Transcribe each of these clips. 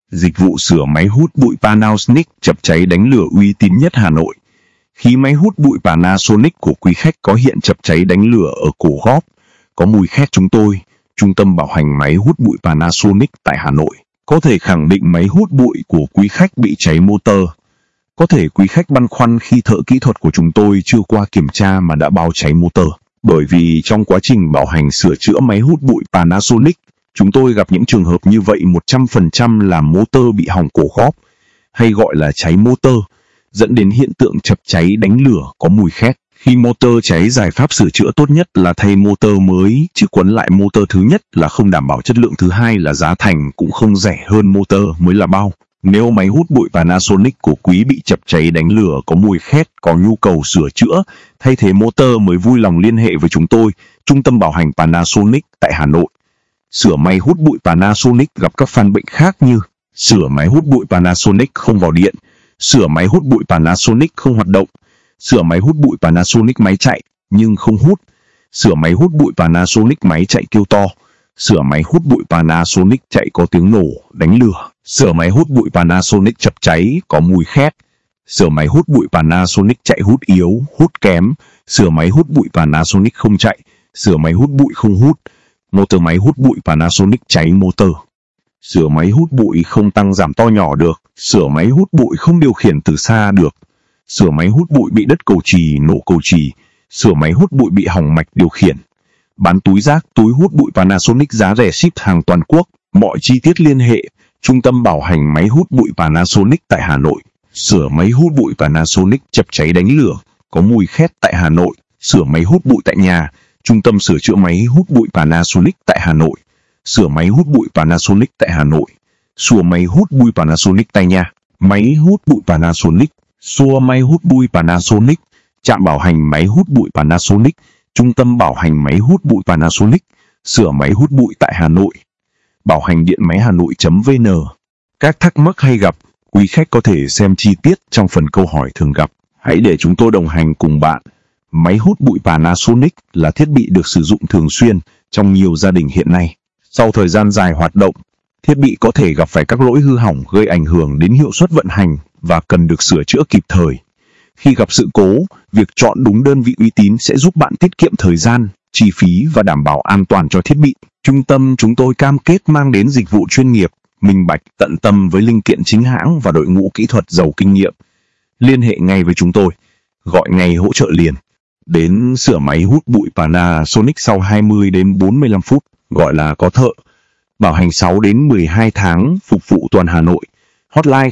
Dịch vụ sửa máy hút bụi Panasonic chập cháy đánh lửa uy tín nhất Hà Nội. Khi máy hút bụi Panasonic của quý khách có hiện chập cháy đánh lửa ở cổ góp, có mùi khét, chúng tôi, Trung tâm bảo hành máy hút bụi Panasonic tại Hà Nội, có thể khẳng định máy hút bụi của quý khách bị cháy motor. Có thể quý khách băn khoăn khi thợ kỹ thuật của chúng tôi chưa qua kiểm tra mà đã báo cháy motor. Bởi vì trong quá trình bảo hành sửa chữa máy hút bụi Panasonic, chúng tôi gặp những trường hợp như vậy 100% là motor bị hỏng cổ góp, hay gọi là cháy motor, dẫn đến hiện tượng chập cháy đánh lửa có mùi khét. Khi motor cháy, giải pháp sửa chữa tốt nhất là thay motor mới, chứ quấn lại motor thứ nhất là không đảm bảo chất lượng, thứ hai là giá thành cũng không rẻ hơn motor mới là bao. Nếu máy hút bụi Panasonic của quý bị chập cháy đánh lửa có mùi khét, có nhu cầu sửa chữa, thay thế motor mới vui lòng liên hệ với chúng tôi, Trung tâm bảo hành Panasonic tại Hà Nội. Sửa máy hút bụi Panasonic gặp các căn bệnh khác như sửa máy hút bụi Panasonic không vào điện, sửa máy hút bụi Panasonic không hoạt động, sửa máy hút bụi Panasonic máy chạy nhưng không hút, sửa máy hút bụi Panasonic máy chạy kêu to, sửa máy hút bụi Panasonic chạy có tiếng nổ, đánh lửa, sửa máy hút bụi Panasonic chập cháy có mùi khét, sửa máy hút bụi Panasonic chạy hút yếu, hút kém, sửa máy hút bụi Panasonic không chạy, sửa máy hút bụi không hút, motor máy hút bụi Panasonic cháy motor. Sửa máy hút bụi không tăng giảm to nhỏ được, sửa máy hút bụi không điều khiển từ xa được, sửa máy hút bụi bị đất cầu chì, nổ cầu chì, sửa máy hút bụi bị hỏng mạch điều khiển. Bán túi rác, túi hút bụi Panasonic giá rẻ, ship hàng toàn quốc. Mọi chi tiết liên hệ Trung tâm bảo hành máy hút bụi Panasonic tại Hà Nội. Sửa máy hút bụi Panasonic chập cháy đánh lửa có mùi khét tại Hà Nội. Sửa máy hút bụi tại nhà, Trung tâm sửa chữa máy hút bụi Panasonic tại Hà Nội. Sửa máy hút bụi Panasonic tại Hà Nội. Sửa máy hút bụi Panasonic tại nhà. Máy hút bụi Panasonic. Sửa máy hút bụi Panasonic. Trạm bảo hành máy hút bụi Panasonic. Trung tâm bảo hành máy hút bụi Panasonic. Sửa máy hút bụi tại Hà Nội. Bảo hành điện máy Hà Nội.vn. Các thắc mắc hay gặp, quý khách có thể xem chi tiết trong phần câu hỏi thường gặp. Hãy để chúng tôi đồng hành cùng bạn. Máy hút bụi Panasonic là thiết bị được sử dụng thường xuyên trong nhiều gia đình hiện nay. Sau thời gian dài hoạt động, thiết bị có thể gặp phải các lỗi hư hỏng gây ảnh hưởng đến hiệu suất vận hành và cần được sửa chữa kịp thời. Khi gặp sự cố, việc chọn đúng đơn vị uy tín sẽ giúp bạn tiết kiệm thời gian, chi phí và đảm bảo an toàn cho thiết bị. Trung tâm chúng tôi cam kết mang đến dịch vụ chuyên nghiệp, minh bạch, tận tâm với linh kiện chính hãng và đội ngũ kỹ thuật giàu kinh nghiệm. Liên hệ ngay với chúng tôi, gọi ngay hỗ trợ liền. Đến sửa máy hút bụi Panasonic sau 20 đến 45 phút, gọi là có thợ. Bảo hành 6 đến 12 tháng, phục vụ toàn Hà Nội. Hotline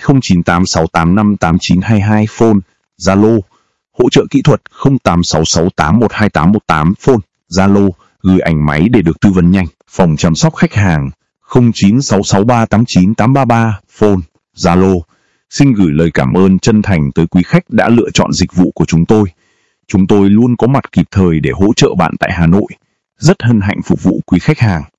0986858922, phone, Zalo. Hỗ trợ kỹ thuật 0866812818, phone, Zalo. Gửi ảnh máy để được tư vấn nhanh. Phòng chăm sóc khách hàng 0966389833, phone, Zalo. Xin gửi lời cảm ơn chân thành tới quý khách đã lựa chọn dịch vụ của chúng tôi. Chúng tôi luôn có mặt kịp thời để hỗ trợ bạn tại Hà Nội. Rất hân hạnh phục vụ quý khách hàng.